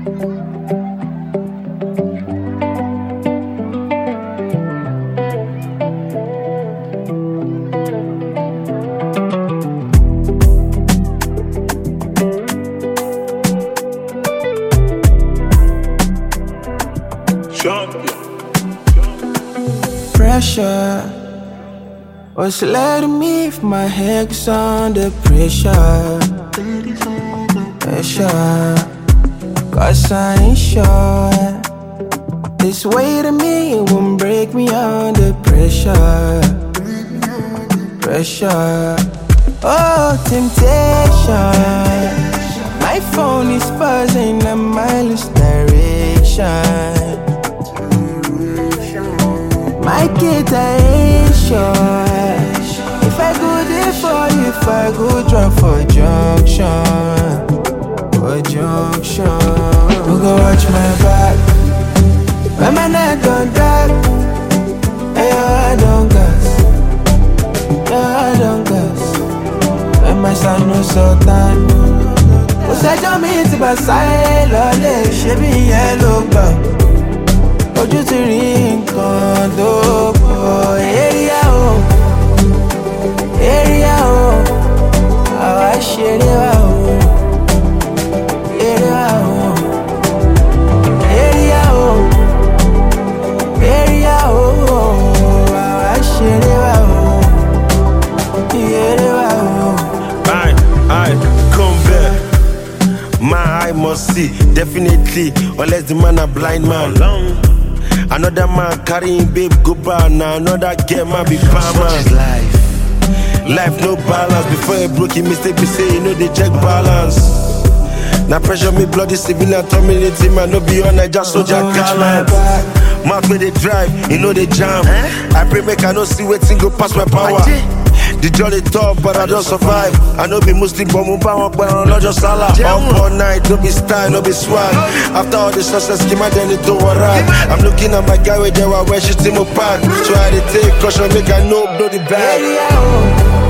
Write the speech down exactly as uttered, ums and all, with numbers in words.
Pressure was letting me if my head was under pressure. Pressure, cause I ain't sure this weight of me won't break me under pressure. Pressure, oh temptation. My phone is buzzing a mindless direction. My kid, I ain't sure if I go there for you, if I go drop for junction, for junction. Who go watch my back? When my neck don't drag, hey, I don't gas, yeah, I don't gas. When my son no sultan, who said you me to my side, lolly, she be yellow bug. Ojú ti rí nǹkan tó pọ̀. Area o, area o, àwa ṣeré wa o. Area o, area o, area o, àwa ṣeré wa o. Area wa o. Aye, aye, come back. My eye must see, definitely, unless the man a blind man. Another man carrying babe go bar now. Another girl man be barman. Life, life no balance. Before a broke mistake, me say you know they check balance. Now pressure me bloody civilian terminating man. No be on I just soldier gallant. Mouth where they drive, you know they jam. I pray make I no see waiting go past my power. The jolly tough, but I don't survive. I know be Muslim, but move on, but I'm not just salah. Up all night, no be style, no be swag. After all the success, came out, then it don't rap. I'm looking at my guy where they were, where she's in my pack. So I had to take caution, make I know, blow the bag.